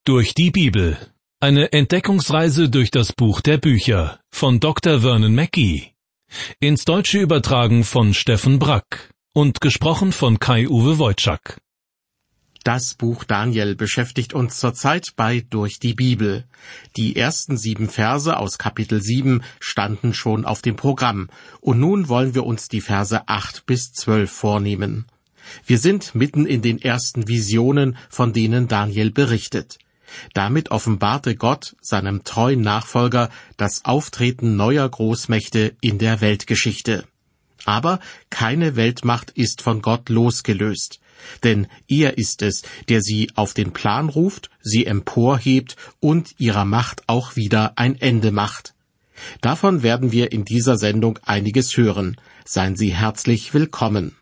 Durch die Bibel. Eine Entdeckungsreise durch das Buch der Bücher von Dr. Vernon Mackey. Ins Deutsche übertragen von Steffen Brack und gesprochen von Kai-Uwe Wojczak. Das Buch Daniel beschäftigt uns zurzeit bei Durch die Bibel. Die ersten 7 Verse aus Kapitel 7 standen schon auf dem Programm, und nun wollen wir uns die Verse 8 bis 12 vornehmen. Wir sind mitten in den ersten Visionen, von denen Daniel berichtet. Damit offenbarte Gott seinem treuen Nachfolger das Auftreten neuer Großmächte in der Weltgeschichte. Aber keine Weltmacht ist von Gott losgelöst, denn er ist es, der sie auf den Plan ruft, sie emporhebt und ihrer Macht auch wieder ein Ende macht. Davon werden wir in dieser Sendung einiges hören. Seien Sie herzlich willkommen.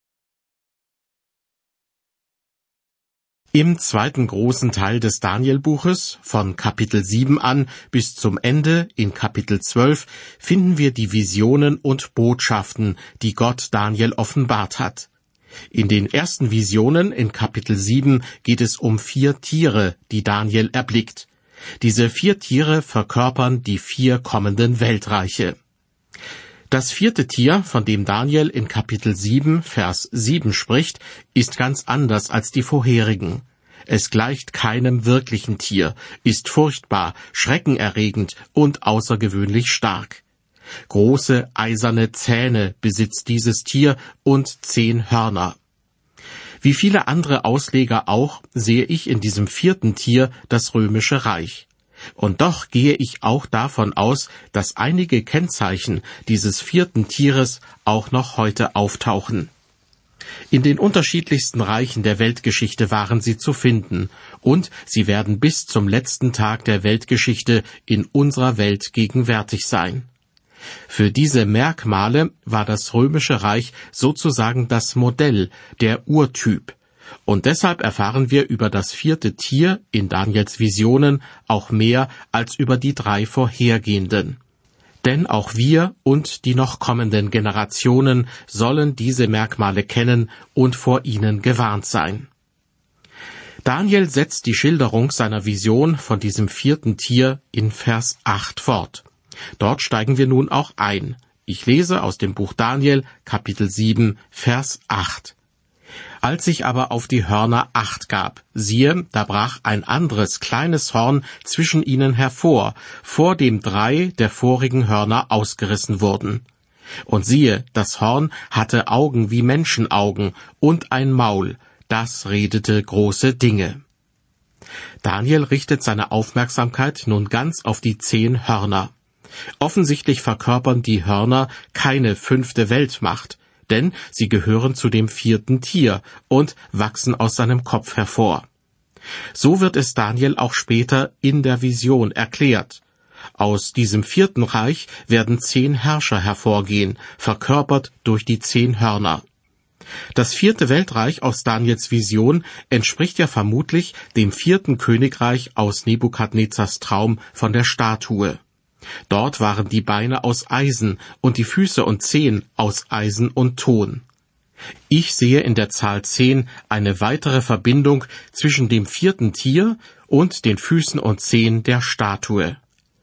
Im zweiten großen Teil des Daniel-Buches, von Kapitel 7 an bis zum Ende in Kapitel 12, finden wir die Visionen und Botschaften, die Gott Daniel offenbart hat. In den ersten Visionen in Kapitel 7 geht es um 4 Tiere, die Daniel erblickt. Diese 4 Tiere verkörpern die 4 kommenden Weltreiche. Das 4. Tier, von dem Daniel in Kapitel 7, Vers 7 spricht, ist ganz anders als die vorherigen. Es gleicht keinem wirklichen Tier, ist furchtbar, schreckenerregend und außergewöhnlich stark. Große eiserne Zähne besitzt dieses Tier und 10 Hörner. Wie viele andere Ausleger auch, sehe ich in diesem 4. Tier das römische Reich. Und doch gehe ich auch davon aus, dass einige Kennzeichen dieses 4. Tieres auch noch heute auftauchen. In den unterschiedlichsten Reichen der Weltgeschichte waren sie zu finden, und sie werden bis zum letzten Tag der Weltgeschichte in unserer Welt gegenwärtig sein. Für diese Merkmale war das Römische Reich sozusagen das Modell, der Urtyp. Und deshalb erfahren wir über das 4. Tier in Daniels Visionen auch mehr als über die 3 vorhergehenden. Denn auch wir und die noch kommenden Generationen sollen diese Merkmale kennen und vor ihnen gewarnt sein. Daniel setzt die Schilderung seiner Vision von diesem 4. Tier in Vers 8 fort. Dort steigen wir nun auch ein. Ich lese aus dem Buch Daniel, Kapitel 7, Vers 8. Als ich aber auf die Hörner Acht gab, siehe, da brach ein anderes kleines Horn zwischen ihnen hervor, vor dem 3 der vorigen Hörner ausgerissen wurden. Und siehe, das Horn hatte Augen wie Menschenaugen und ein Maul, das redete große Dinge. Daniel richtet seine Aufmerksamkeit nun ganz auf die 10 Hörner. Offensichtlich verkörpern die Hörner keine 5. Weltmacht, denn sie gehören zu dem 4. Tier und wachsen aus seinem Kopf hervor. So wird es Daniel auch später in der Vision erklärt. Aus diesem 4. Reich werden 10 Herrscher hervorgehen, verkörpert durch die 10 Hörner. Das 4. Weltreich aus Daniels Vision entspricht ja vermutlich dem 4. Königreich aus Nebukadnezars Traum von der Statue. Dort waren die Beine aus Eisen und die Füße und Zehen aus Eisen und Ton. Ich sehe in der Zahl 10 eine weitere Verbindung zwischen dem 4. Tier und den Füßen und Zehen der Statue.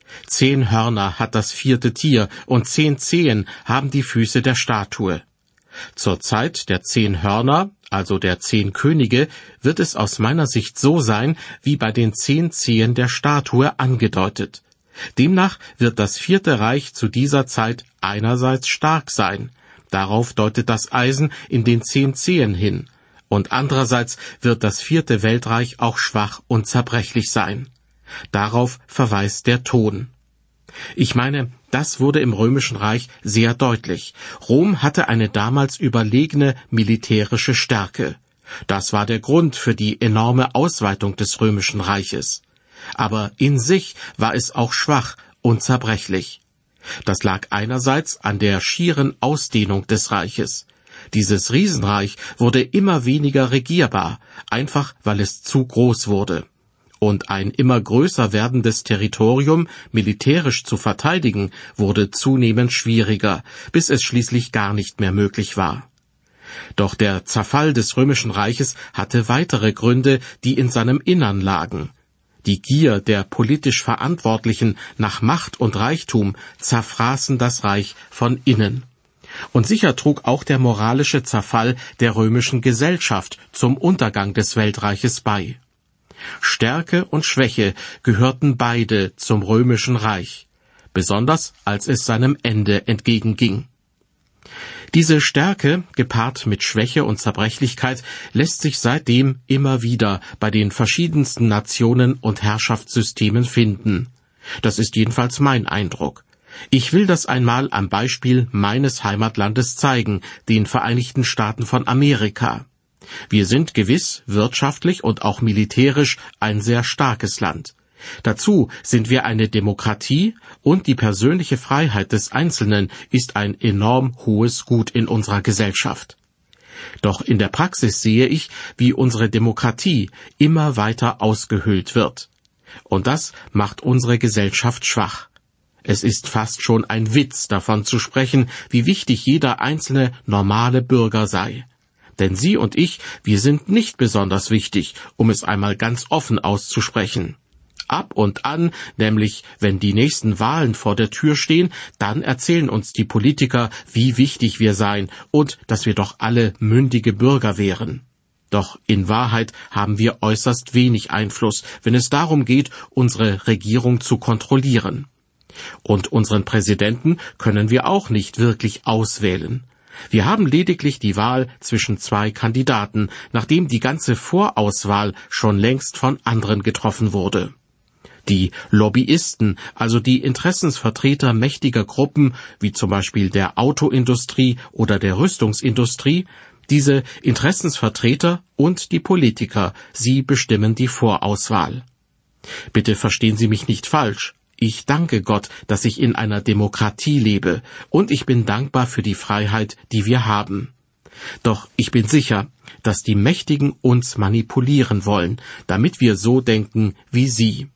10 Hörner hat das 4. Tier und 10 Zehen haben die Füße der Statue. Zur Zeit der 10 Hörner, also der 10 Könige, wird es aus meiner Sicht so sein, wie bei den 10 Zehen der Statue angedeutet. Demnach wird das 4. Reich zu dieser Zeit einerseits stark sein, darauf deutet das Eisen in den 10 Zehen hin, und andererseits wird das 4. Weltreich auch schwach und zerbrechlich sein. Darauf verweist der Ton. Ich meine, das wurde im Römischen Reich sehr deutlich. Rom hatte eine damals überlegene militärische Stärke. Das war der Grund für die enorme Ausweitung des Römischen Reiches. Aber in sich war es auch schwach und zerbrechlich. Das lag einerseits an der schieren Ausdehnung des Reiches. Dieses Riesenreich wurde immer weniger regierbar, einfach weil es zu groß wurde. Und ein immer größer werdendes Territorium militärisch zu verteidigen, wurde zunehmend schwieriger, bis es schließlich gar nicht mehr möglich war. Doch der Zerfall des Römischen Reiches hatte weitere Gründe, die in seinem Innern lagen. Die Gier der politisch Verantwortlichen nach Macht und Reichtum zerfraßen das Reich von innen. Und sicher trug auch der moralische Zerfall der römischen Gesellschaft zum Untergang des Weltreiches bei. Stärke und Schwäche gehörten beide zum römischen Reich, besonders als es seinem Ende entgegenging. Diese Stärke, gepaart mit Schwäche und Zerbrechlichkeit, lässt sich seitdem immer wieder bei den verschiedensten Nationen und Herrschaftssystemen finden. Das ist jedenfalls mein Eindruck. Ich will das einmal am Beispiel meines Heimatlandes zeigen, den Vereinigten Staaten von Amerika. Wir sind gewiss wirtschaftlich und auch militärisch ein sehr starkes Land. Dazu sind wir eine Demokratie und die persönliche Freiheit des Einzelnen ist ein enorm hohes Gut in unserer Gesellschaft. Doch in der Praxis sehe ich, wie unsere Demokratie immer weiter ausgehöhlt wird. Und das macht unsere Gesellschaft schwach. Es ist fast schon ein Witz, davon zu sprechen, wie wichtig jeder einzelne normale Bürger sei. Denn Sie und ich, wir sind nicht besonders wichtig, um es einmal ganz offen auszusprechen. Ab und an, nämlich wenn die nächsten Wahlen vor der Tür stehen, dann erzählen uns die Politiker, wie wichtig wir seien und dass wir doch alle mündige Bürger wären. Doch in Wahrheit haben wir äußerst wenig Einfluss, wenn es darum geht, unsere Regierung zu kontrollieren. Und unseren Präsidenten können wir auch nicht wirklich auswählen. Wir haben lediglich die Wahl zwischen zwei Kandidaten, nachdem die ganze Vorauswahl schon längst von anderen getroffen wurde. Die Lobbyisten, also die Interessensvertreter mächtiger Gruppen, wie zum Beispiel der Autoindustrie oder der Rüstungsindustrie, diese Interessensvertreter und die Politiker, sie bestimmen die Vorauswahl. Bitte verstehen Sie mich nicht falsch. Ich danke Gott, dass ich in einer Demokratie lebe, und ich bin dankbar für die Freiheit, die wir haben. Doch ich bin sicher, dass die Mächtigen uns manipulieren wollen, damit wir so denken wie sie.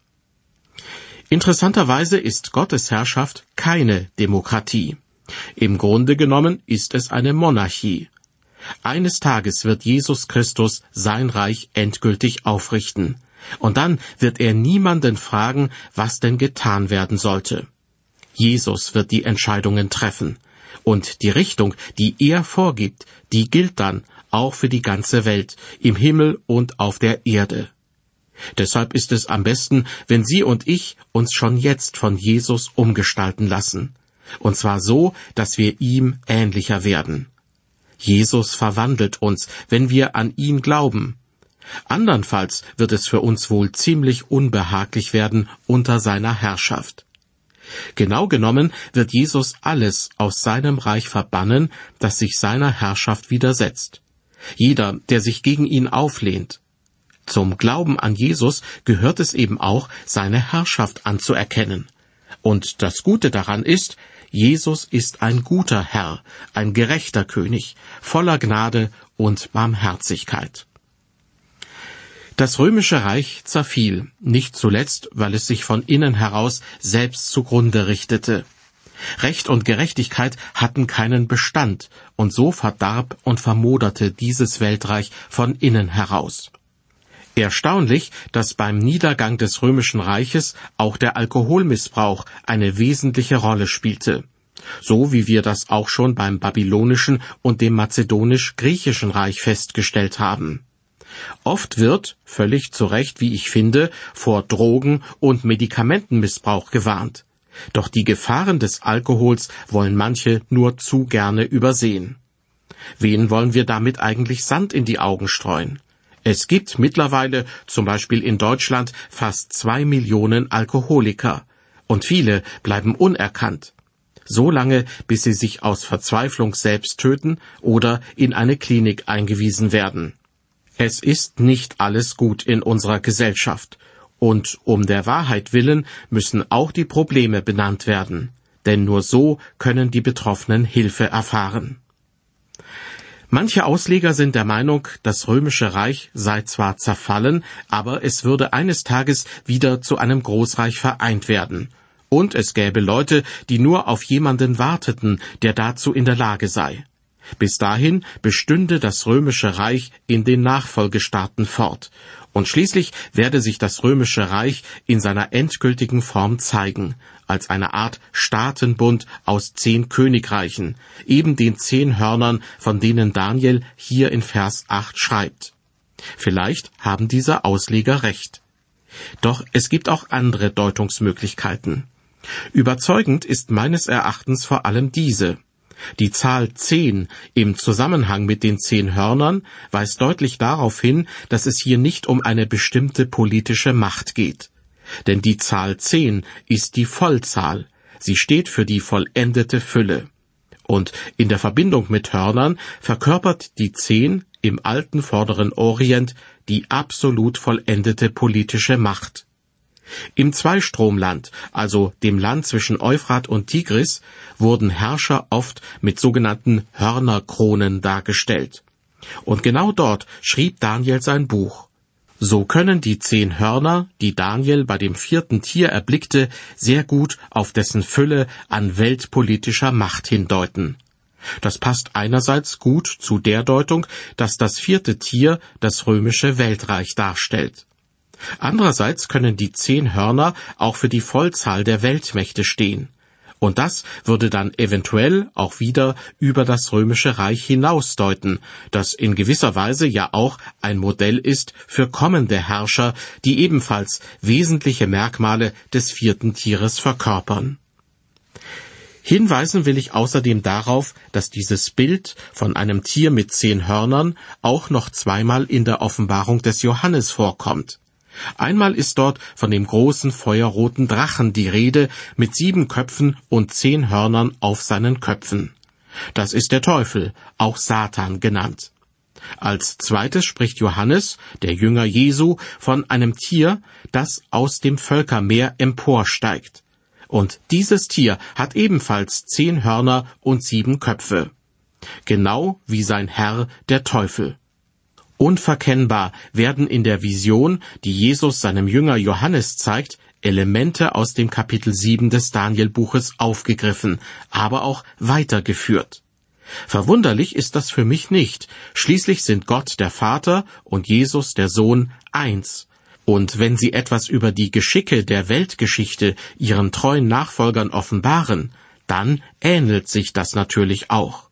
Interessanterweise ist Gottes Herrschaft keine Demokratie. Im Grunde genommen ist es eine Monarchie. Eines Tages wird Jesus Christus sein Reich endgültig aufrichten. Und dann wird er niemanden fragen, was denn getan werden sollte. Jesus wird die Entscheidungen treffen. Und die Richtung, die er vorgibt, die gilt dann auch für die ganze Welt, im Himmel und auf der Erde. Deshalb ist es am besten, wenn Sie und ich uns schon jetzt von Jesus umgestalten lassen. Und zwar so, dass wir ihm ähnlicher werden. Jesus verwandelt uns, wenn wir an ihn glauben. Andernfalls wird es für uns wohl ziemlich unbehaglich werden unter seiner Herrschaft. Genau genommen wird Jesus alles aus seinem Reich verbannen, das sich seiner Herrschaft widersetzt. Jeder, der sich gegen ihn auflehnt. Zum Glauben an Jesus gehört es eben auch, seine Herrschaft anzuerkennen. Und das Gute daran ist, Jesus ist ein guter Herr, ein gerechter König, voller Gnade und Barmherzigkeit. Das römische Reich zerfiel, nicht zuletzt, weil es sich von innen heraus selbst zugrunde richtete. Recht und Gerechtigkeit hatten keinen Bestand, und so verdarb und vermoderte dieses Weltreich von innen heraus. Erstaunlich, dass beim Niedergang des römischen Reiches auch der Alkoholmissbrauch eine wesentliche Rolle spielte, so wie wir das auch schon beim babylonischen und dem mazedonisch-griechischen Reich festgestellt haben. Oft wird, völlig zu Recht, wie ich finde, vor Drogen- und Medikamentenmissbrauch gewarnt. Doch die Gefahren des Alkohols wollen manche nur zu gerne übersehen. Wen wollen wir damit eigentlich Sand in die Augen streuen? Es gibt mittlerweile, zum Beispiel in Deutschland, fast 2 Millionen Alkoholiker. Und viele bleiben unerkannt. So lange, bis sie sich aus Verzweiflung selbst töten oder in eine Klinik eingewiesen werden. Es ist nicht alles gut in unserer Gesellschaft. Und um der Wahrheit willen müssen auch die Probleme benannt werden. Denn nur so können die Betroffenen Hilfe erfahren. Manche Ausleger sind der Meinung, das römische Reich sei zwar zerfallen, aber es würde eines Tages wieder zu einem Großreich vereint werden. Und es gäbe Leute, die nur auf jemanden warteten, der dazu in der Lage sei. Bis dahin bestünde das römische Reich in den Nachfolgestaaten fort. Und schließlich werde sich das römische Reich in seiner endgültigen Form zeigen, als eine Art Staatenbund aus 10 Königreichen, eben den 10 Hörnern, von denen Daniel hier in Vers 8 schreibt. Vielleicht haben diese Ausleger recht. Doch es gibt auch andere Deutungsmöglichkeiten. Überzeugend ist meines Erachtens vor allem diese. Die Zahl 10 im Zusammenhang mit den 10 Hörnern weist deutlich darauf hin, dass es hier nicht um eine bestimmte politische Macht geht. Denn die Zahl 10 ist die Vollzahl. Sie steht für die vollendete Fülle. Und in der Verbindung mit Hörnern verkörpert die 10 im alten Vorderen Orient die absolut vollendete politische Macht. Im Zweistromland, also dem Land zwischen Euphrat und Tigris, wurden Herrscher oft mit sogenannten Hörnerkronen dargestellt. Und genau dort schrieb Daniel sein Buch. So können die 10 Hörner, die Daniel bei dem 4. Tier erblickte, sehr gut auf dessen Fülle an weltpolitischer Macht hindeuten. Das passt einerseits gut zu der Deutung, dass das 4. Tier das römische Weltreich darstellt. Andererseits können die 10 Hörner auch für die Vollzahl der Weltmächte stehen. Und das würde dann eventuell auch wieder über das römische Reich hinausdeuten, das in gewisser Weise ja auch ein Modell ist für kommende Herrscher, die ebenfalls wesentliche Merkmale des 4. Tieres verkörpern. Hinweisen will ich außerdem darauf, dass dieses Bild von einem Tier mit 10 Hörnern auch noch zweimal in der Offenbarung des Johannes vorkommt. Einmal ist dort von dem großen feuerroten Drachen die Rede mit 7 Köpfen und 10 Hörnern auf seinen Köpfen. Das ist der Teufel, auch Satan genannt. Als zweites spricht Johannes, der Jünger Jesu, von einem Tier, das aus dem Völkermeer emporsteigt. Und dieses Tier hat ebenfalls 10 Hörner und 7 Köpfe. Genau wie sein Herr, der Teufel. Unverkennbar werden in der Vision, die Jesus seinem Jünger Johannes zeigt, Elemente aus dem Kapitel 7 des Danielbuches aufgegriffen, aber auch weitergeführt. Verwunderlich ist das für mich nicht. Schließlich sind Gott der Vater und Jesus der Sohn eins. Und wenn sie etwas über die Geschicke der Weltgeschichte ihren treuen Nachfolgern offenbaren, dann ähnelt sich das natürlich auch.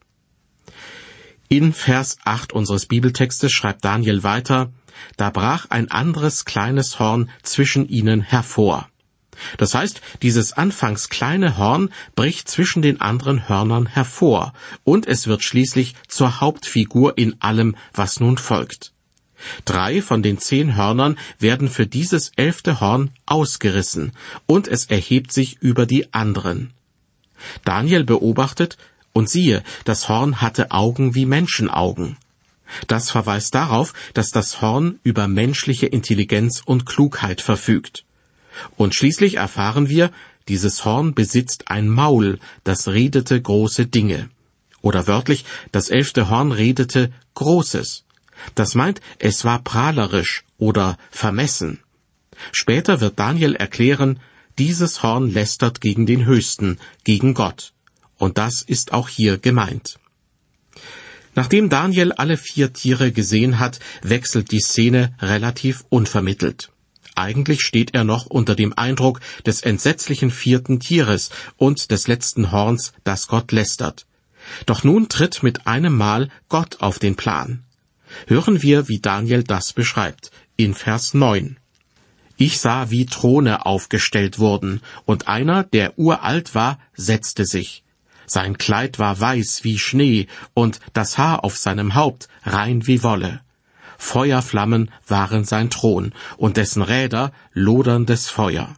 In Vers 8 unseres Bibeltextes schreibt Daniel weiter, da brach ein anderes kleines Horn zwischen ihnen hervor. Das heißt, dieses anfangs kleine Horn bricht zwischen den anderen Hörnern hervor, und es wird schließlich zur Hauptfigur in allem, was nun folgt. 3 von den 10 Hörnern werden für dieses 11. Horn ausgerissen, und es erhebt sich über die anderen. Daniel beobachtet, und siehe, das Horn hatte Augen wie Menschenaugen. Das verweist darauf, dass das Horn über menschliche Intelligenz und Klugheit verfügt. Und schließlich erfahren wir, dieses Horn besitzt ein Maul, das redete große Dinge. Oder wörtlich, das 11. Horn redete Großes. Das meint, es war prahlerisch oder vermessen. Später wird Daniel erklären, dieses Horn lästert gegen den Höchsten, gegen Gott. Und das ist auch hier gemeint. Nachdem Daniel alle 4 Tiere gesehen hat, wechselt die Szene relativ unvermittelt. Eigentlich steht er noch unter dem Eindruck des entsetzlichen 4. Tieres und des letzten Horns, das Gott lästert. Doch nun tritt mit einem Mal Gott auf den Plan. Hören wir, wie Daniel das beschreibt, in Vers 9. Ich sah, wie Throne aufgestellt wurden, und einer, der uralt war, setzte sich. Sein Kleid war weiß wie Schnee, und das Haar auf seinem Haupt rein wie Wolle. Feuerflammen waren sein Thron, und dessen Räder loderndes Feuer.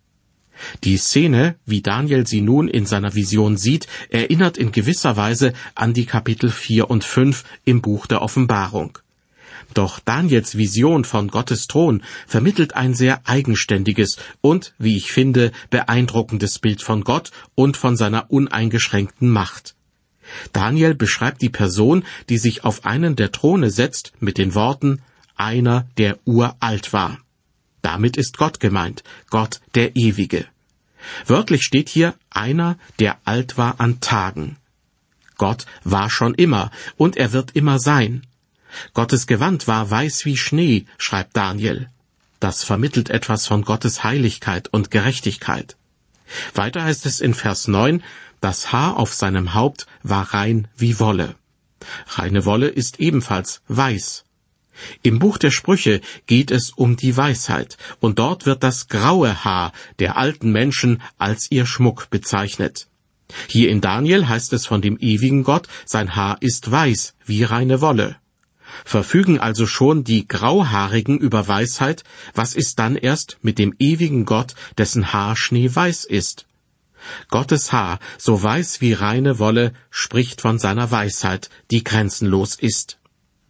Die Szene, wie Daniel sie nun in seiner Vision sieht, erinnert in gewisser Weise an die Kapitel 4 und 5 im Buch der Offenbarung. Doch Daniels Vision von Gottes Thron vermittelt ein sehr eigenständiges und, wie ich finde, beeindruckendes Bild von Gott und von seiner uneingeschränkten Macht. Daniel beschreibt die Person, die sich auf einen der Throne setzt, mit den Worten, einer, der uralt war. Damit ist Gott gemeint, Gott der Ewige. Wörtlich steht hier, einer, der alt war an Tagen. Gott war schon immer, und er wird immer sein. Gottes Gewand war weiß wie Schnee, schreibt Daniel. Das vermittelt etwas von Gottes Heiligkeit und Gerechtigkeit. Weiter heißt es in Vers 9, das Haar auf seinem Haupt war rein wie Wolle. Reine Wolle ist ebenfalls weiß. Im Buch der Sprüche geht es um die Weisheit, und dort wird das graue Haar der alten Menschen als ihr Schmuck bezeichnet. Hier in Daniel heißt es von dem ewigen Gott, sein Haar ist weiß wie reine Wolle. Verfügen also schon die Grauhaarigen über Weisheit, was ist dann erst mit dem ewigen Gott, dessen Haar schneeweiß ist? Gottes Haar, so weiß wie reine Wolle, spricht von seiner Weisheit, die grenzenlos ist.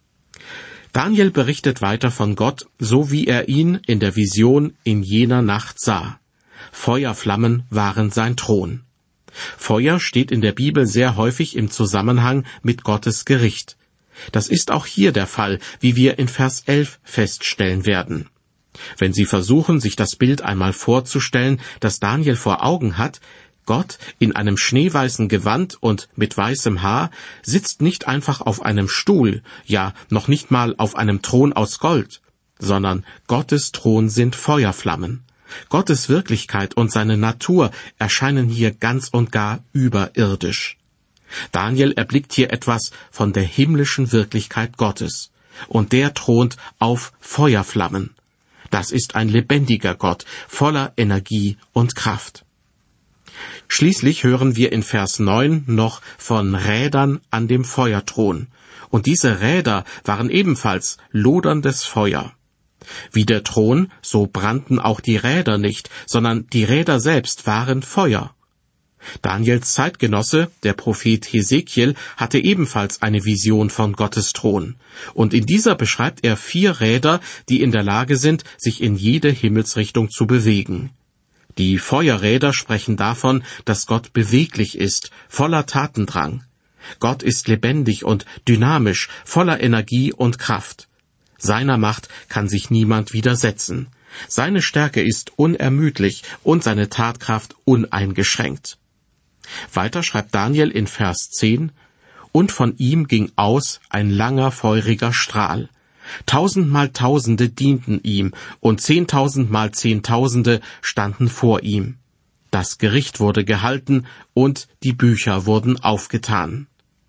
Daniel berichtet weiter von Gott, so wie er ihn in der Vision in jener Nacht sah. Feuerflammen waren sein Thron. Feuer steht in der Bibel sehr häufig im Zusammenhang mit Gottes Gericht. Das ist auch hier der Fall, wie wir in Vers 11 feststellen werden. Wenn Sie versuchen, sich das Bild einmal vorzustellen, das Daniel vor Augen hat, Gott in einem schneeweißen Gewand und mit weißem Haar sitzt nicht einfach auf einem Stuhl, ja noch nicht mal auf einem Thron aus Gold, sondern Gottes Thron sind Feuerflammen. Gottes Wirklichkeit und seine Natur erscheinen hier ganz und gar überirdisch. Daniel erblickt hier etwas von der himmlischen Wirklichkeit Gottes, und der thront auf Feuerflammen. Das ist ein lebendiger Gott, voller Energie und Kraft. Schließlich hören wir in Vers 9 noch von Rädern an dem Feuerthron, und diese Räder waren ebenfalls loderndes Feuer. Wie der Thron, so brannten auch die Räder nicht, sondern die Räder selbst waren Feuer. Daniels Zeitgenosse, der Prophet Hesekiel, hatte ebenfalls eine Vision von Gottes Thron, und in dieser beschreibt er 4 Räder, die in der Lage sind, sich in jede Himmelsrichtung zu bewegen. Die Feuerräder sprechen davon, dass Gott beweglich ist, voller Tatendrang. Gott ist lebendig und dynamisch, voller Energie und Kraft. Seiner Macht kann sich niemand widersetzen. Seine Stärke ist unermüdlich und seine Tatkraft uneingeschränkt. Weiter schreibt Daniel in Vers 10, und von ihm ging aus ein langer, feuriger Strahl. 1000 mal Tausende dienten ihm, und 10.000 mal Zehntausende standen vor ihm. Das Gericht wurde gehalten, und die Bücher wurden aufgetan.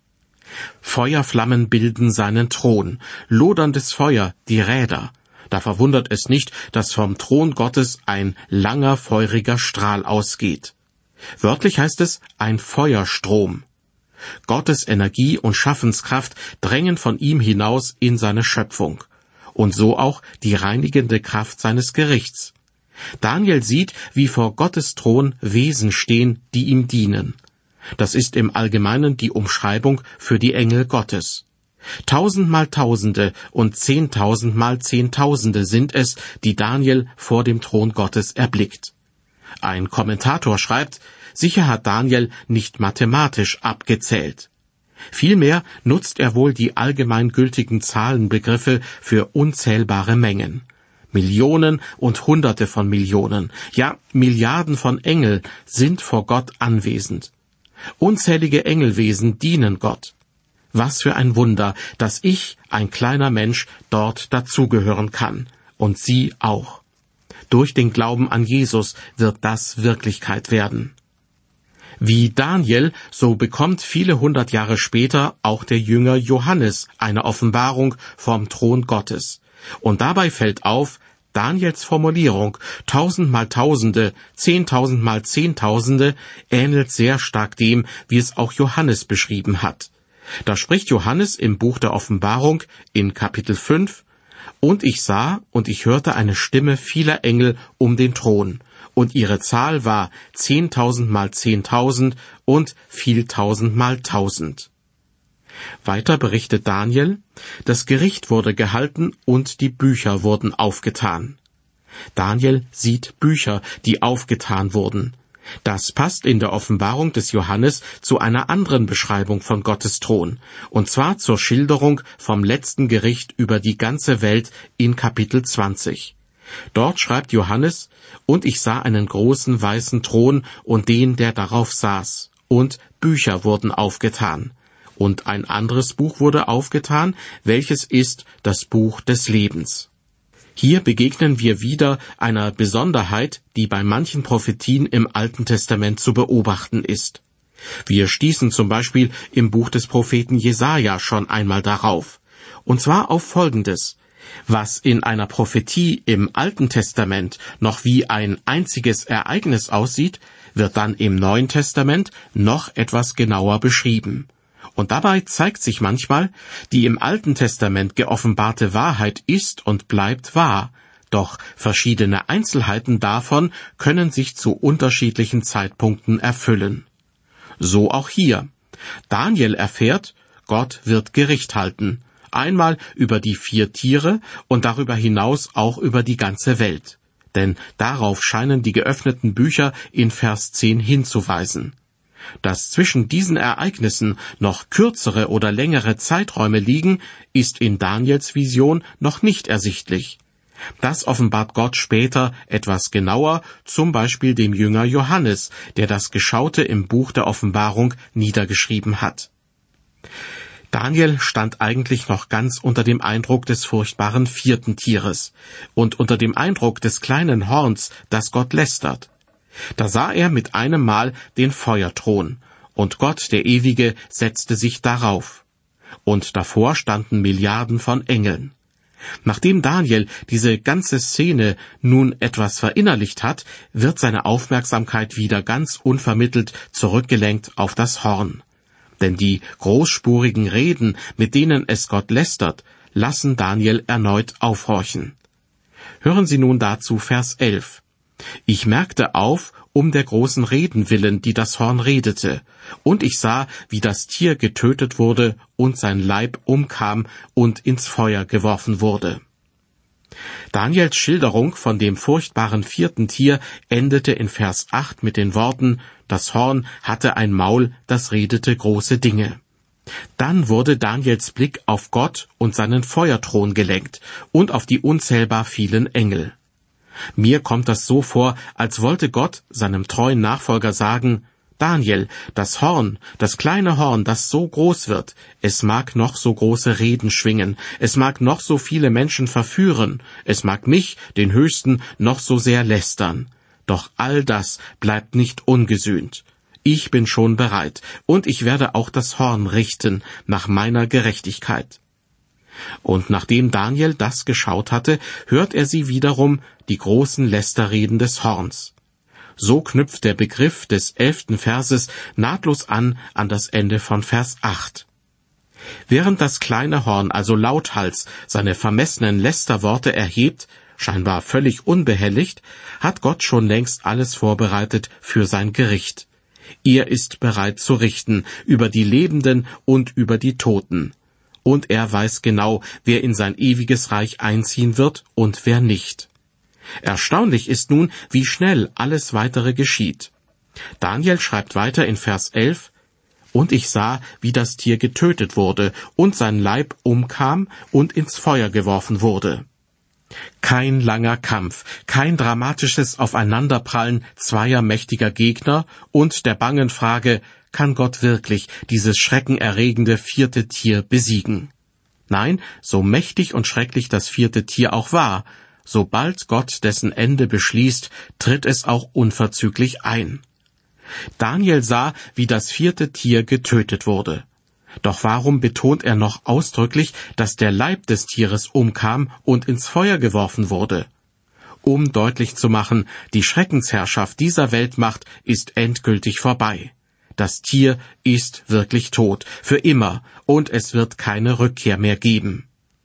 Feuerflammen bilden seinen Thron, loderndes Feuer die Räder. Da verwundert es nicht, dass vom Thron Gottes ein langer, feuriger Strahl ausgeht. Wörtlich heißt es ein Feuerstrom. Gottes Energie und Schaffenskraft drängen von ihm hinaus in seine Schöpfung. Und so auch die reinigende Kraft seines Gerichts. Daniel sieht, wie vor Gottes Thron Wesen stehen, die ihm dienen. Das ist im Allgemeinen die Umschreibung für die Engel Gottes. 1000 mal Tausende und 10.000 mal Zehntausende sind es, die Daniel vor dem Thron Gottes erblickt. Ein Kommentator schreibt, sicher hat Daniel nicht mathematisch abgezählt. Vielmehr nutzt er wohl die allgemeingültigen Zahlenbegriffe für unzählbare Mengen. Millionen und Hunderte von Millionen, ja Milliarden von Engeln sind vor Gott anwesend. Unzählige Engelwesen dienen Gott. Was für ein Wunder, dass ich, ein kleiner Mensch, dort dazugehören kann. Und Sie auch. Durch den Glauben an Jesus wird das Wirklichkeit werden. Wie Daniel, so bekommt viele 100 Jahre später auch der Jünger Johannes eine Offenbarung vom Thron Gottes. Und dabei fällt auf, Daniels Formulierung 1000 mal Tausende, 10.000 mal Zehntausende ähnelt sehr stark dem, wie es auch Johannes beschrieben hat. Da spricht Johannes im Buch der Offenbarung in Kapitel 5, und ich sah und ich hörte eine Stimme vieler Engel um den Thron, und ihre Zahl war 10.000 mal 10.000 und viel 1000 mal 1000. Weiter berichtet Daniel, das Gericht wurde gehalten und die Bücher wurden aufgetan. Daniel sieht Bücher, die aufgetan wurden. Das passt in der Offenbarung des Johannes zu einer anderen Beschreibung von Gottes Thron, und zwar zur Schilderung vom letzten Gericht über die ganze Welt in Kapitel 20. Dort schreibt Johannes, und ich sah einen großen weißen Thron und den, der darauf saß, und Bücher wurden aufgetan. und ein anderes Buch wurde aufgetan, welches ist das Buch des Lebens. Hier begegnen wir wieder einer Besonderheit, die bei manchen Prophetien im Alten Testament zu beobachten ist. Wir stießen zum Beispiel im Buch des Propheten Jesaja schon einmal darauf. Und zwar auf Folgendes: Was in einer Prophetie im Alten Testament noch wie ein einziges Ereignis aussieht, wird dann im Neuen Testament noch etwas genauer beschrieben. Und dabei zeigt sich manchmal, die im Alten Testament geoffenbarte Wahrheit ist und bleibt wahr, doch verschiedene Einzelheiten davon können sich zu unterschiedlichen Zeitpunkten erfüllen. So auch hier. Daniel erfährt, Gott wird Gericht halten, einmal über die 4 Tiere und darüber hinaus auch über die ganze Welt. Denn darauf scheinen die geöffneten Bücher in Vers 10 hinzuweisen. Dass zwischen diesen Ereignissen noch kürzere oder längere Zeiträume liegen, ist in Daniels Vision noch nicht ersichtlich. Das offenbart Gott später etwas genauer, zum Beispiel dem Jünger Johannes, der das Geschaute im Buch der Offenbarung niedergeschrieben hat. Daniel stand eigentlich noch ganz unter dem Eindruck des furchtbaren 4. Tieres und unter dem Eindruck des kleinen Horns, das Gott lästert. Da sah er mit einem Mal den Feuerthron, und Gott, der Ewige, setzte sich darauf. Und davor standen Milliarden von Engeln. Nachdem Daniel diese ganze Szene nun etwas verinnerlicht hat, wird seine Aufmerksamkeit wieder ganz unvermittelt zurückgelenkt auf das Horn. Denn die großspurigen Reden, mit denen es Gott lästert, lassen Daniel erneut aufhorchen. Hören Sie nun dazu Vers 11. Ich merkte auf, um der großen Reden willen, die das Horn redete, und ich sah, wie das Tier getötet wurde und sein Leib umkam und ins Feuer geworfen wurde. Daniels Schilderung von dem furchtbaren 4. Tier endete in Vers 8 mit den Worten: Das Horn hatte ein Maul, das redete große Dinge. Dann wurde Daniels Blick auf Gott und seinen Feuerthron gelenkt und auf die unzählbar vielen Engel. Mir kommt das so vor, als wollte Gott seinem treuen Nachfolger sagen: Daniel, das Horn, das kleine Horn, das so groß wird, es mag noch so große Reden schwingen, es mag noch so viele Menschen verführen, es mag mich, den Höchsten, noch so sehr lästern. Doch all das bleibt nicht ungesühnt. Ich bin schon bereit, und ich werde auch das Horn richten nach meiner Gerechtigkeit. Und nachdem Daniel das geschaut hatte, hört er sie wiederum, die großen Lästerreden des Horns. So knüpft der Begriff des 11. Verses nahtlos an das Ende von Vers 8. Während das kleine Horn also lauthals seine vermessenen Lästerworte erhebt, scheinbar völlig unbehelligt, hat Gott schon längst alles vorbereitet für sein Gericht. Er ist bereit zu richten über die Lebenden und über die Toten. Und er weiß genau, wer in sein ewiges Reich einziehen wird und wer nicht. Erstaunlich ist nun, wie schnell alles Weitere geschieht. Daniel schreibt weiter in Vers 11, Und ich sah, wie das Tier getötet wurde und sein Leib umkam und ins Feuer geworfen wurde. Kein langer Kampf, kein dramatisches Aufeinanderprallen zweier mächtiger Gegner und der bangen Frage, kann Gott wirklich dieses schreckenerregende 4. Tier besiegen? Nein, so mächtig und schrecklich das 4. Tier auch war, sobald Gott dessen Ende beschließt, tritt es auch unverzüglich ein. Daniel sah, wie das 4. Tier getötet wurde. Doch warum betont er noch ausdrücklich, dass der Leib des Tieres umkam und ins Feuer geworfen wurde? Um deutlich zu machen, die Schreckensherrschaft dieser Weltmacht ist endgültig vorbei. Das Tier ist wirklich tot, für immer, und es wird keine Rückkehr mehr geben.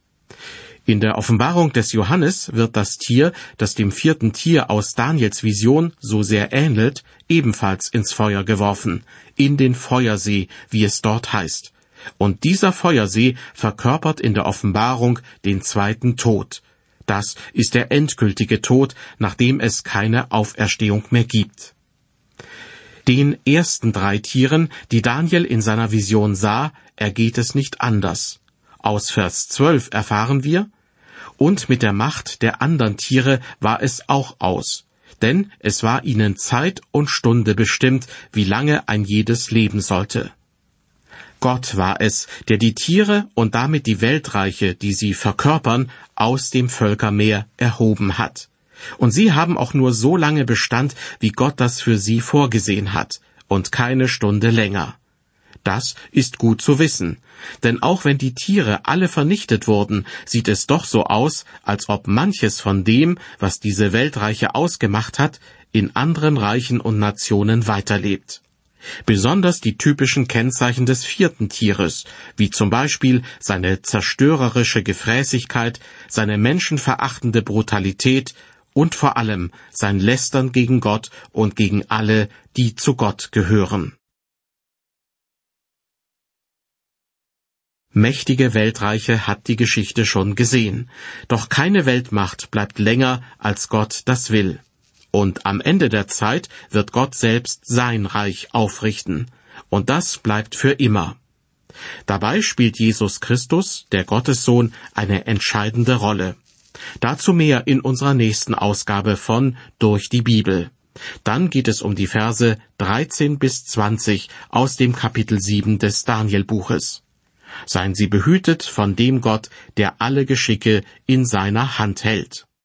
In der Offenbarung des Johannes wird das Tier, das dem 4. Tier aus Daniels Vision so sehr ähnelt, ebenfalls ins Feuer geworfen, in den Feuersee, wie es dort heißt. Und dieser Feuersee verkörpert in der Offenbarung den 2. Tod. Das ist der endgültige Tod, nachdem es keine Auferstehung mehr gibt. Den ersten 3 Tieren, die Daniel in seiner Vision sah, ergeht es nicht anders. Aus Vers 12 erfahren wir: Und mit der Macht der anderen Tiere war es auch aus, denn es war ihnen Zeit und Stunde bestimmt, wie lange ein jedes leben sollte. Gott war es, der die Tiere und damit die Weltreiche, die sie verkörpern, aus dem Völkermeer erhoben hat. Und sie haben auch nur so lange Bestand, wie Gott das für sie vorgesehen hat, und keine Stunde länger. Das ist gut zu wissen, denn auch wenn die Tiere alle vernichtet wurden, sieht es doch so aus, als ob manches von dem, was diese Weltreiche ausgemacht hat, in anderen Reichen und Nationen weiterlebt. Besonders die typischen Kennzeichen des vierten Tieres, wie zum Beispiel seine zerstörerische Gefräßigkeit, seine menschenverachtende Brutalität und vor allem sein Lästern gegen Gott und gegen alle, die zu Gott gehören. Mächtige Weltreiche hat die Geschichte schon gesehen, doch keine Weltmacht bleibt länger, als Gott das will. Und am Ende der Zeit wird Gott selbst sein Reich aufrichten. Und das bleibt für immer. Dabei spielt Jesus Christus, der Gottessohn, eine entscheidende Rolle. Dazu mehr in unserer nächsten Ausgabe von Durch die Bibel. Dann geht es um die Verse 13 bis 20 aus dem Kapitel 7 des Danielbuches. Seien Sie behütet von dem Gott, der alle Geschicke in seiner Hand hält.